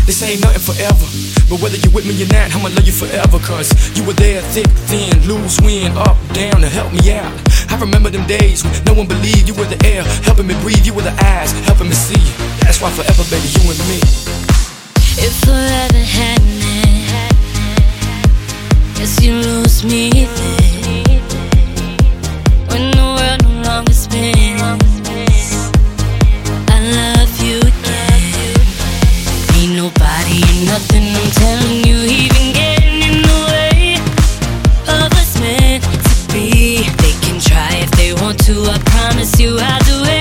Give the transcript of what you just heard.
This ain't nothing forever, but whether you're with me or not, I'ma love you forever. Cause you were there, thick, thin, loose, wind, up, down to help me out. I remember them days when no one believed. You were the air, helping me breathe. You were the eyes, helping me see. That's why forever, baby, you and me. If forever happening, guess you lose me there. When the world no longer spins, I love you again. Ain't nobody and nothing, I'm telling you, even getting in the way of us meant to be. They can try if they want to, I promise you I'll do it.